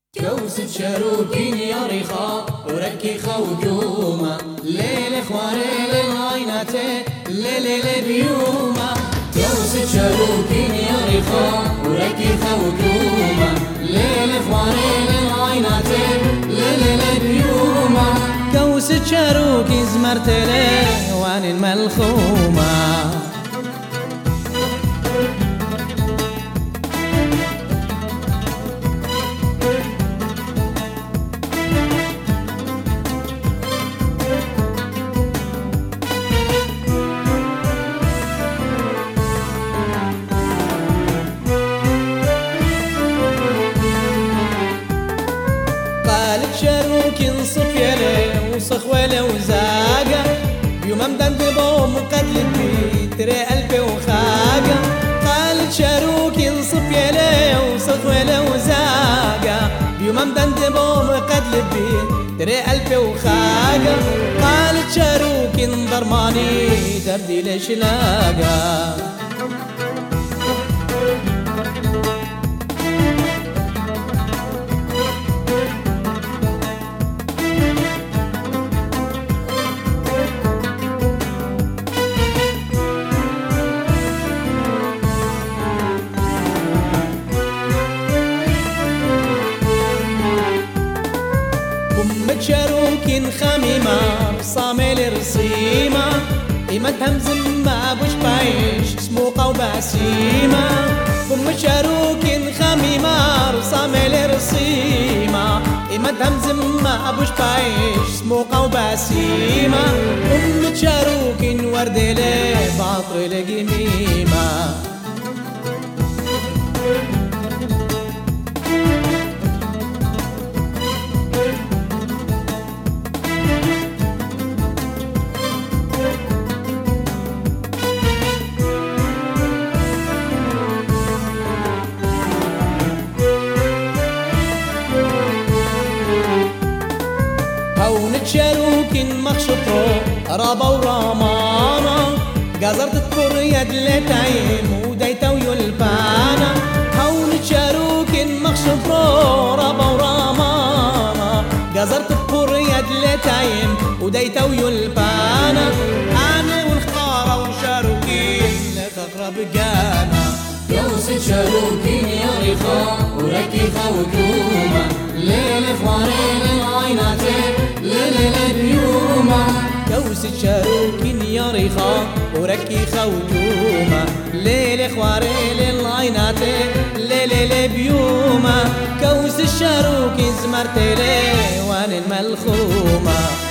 كوسة شاروكين يا ريخا وركيخة وجومة ليل اخواري للعيناتي ليل بيومة. كوسة شاروكين يا ريخا وركيخة وجومة ليل اخواري للعيناتي ليل بيومة. كوسة شاروكي زمرتلي وان الملخومة. قالت شاروكي نصف يلي وصخ ولا وزاقة يوم مدندبهم قتلتي تري قلبي وخاقة. قالت شاروكي نصف يلي وصخ ولا وزاقة يوم مدندبهم قتلتي تري قلبي وخاقة. قالت شاروكي انضرماني تبدي ليش لاقة. شاروكين خميمة بصامل رصيمة قيمتها مزمة بوش بايش سموقة وبسيمة. شاروكين خميمة بصامل رصيمة قيمتها مزمة بوش بايش سموقة وبسيمة. شاروكين ورد لي بعطر لقميمة. شاروكين مخشطو رابا ورامانا قزرت تكر يد لتايم وديتا ويلبانا. هون شاروكين مخشطو رابا ورامانا قزرت تكر يد لتايم وديتا ويلبانا. انا والخارة وشاروكين لتقرب جانا. كوسة شاروكين يا ريخا وركيخة وجومة ليل اخواري للعيناتي ليل بيومة. كوسة شاروكين يا ريخا وركيخة وجومة ليل اخواري للعيناتي ليل بيومة. كوسة شاروكي زمرتلي وان الملخومة.